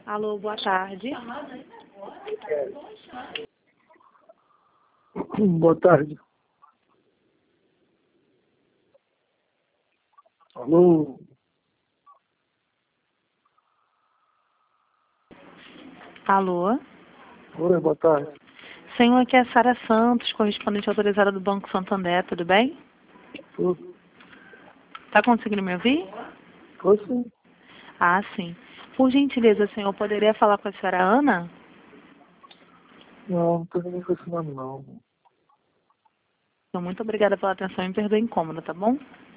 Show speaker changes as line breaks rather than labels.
Alô, boa tarde.
Boa tarde. Alô?
Alô?
Oi, boa tarde.
Senhor, aqui é a Sara Santos, correspondente autorizada do Banco Santander, tudo bem?
Tudo?
Tá conseguindo me ouvir?
Oi, sim.
Ah, sim. Por gentileza, senhor, poderia falar com a senhora Ana?
Não tem ninguém com esse nome, não.
Então, muito obrigada pela atenção e me perdoe o incômodo, tá bom?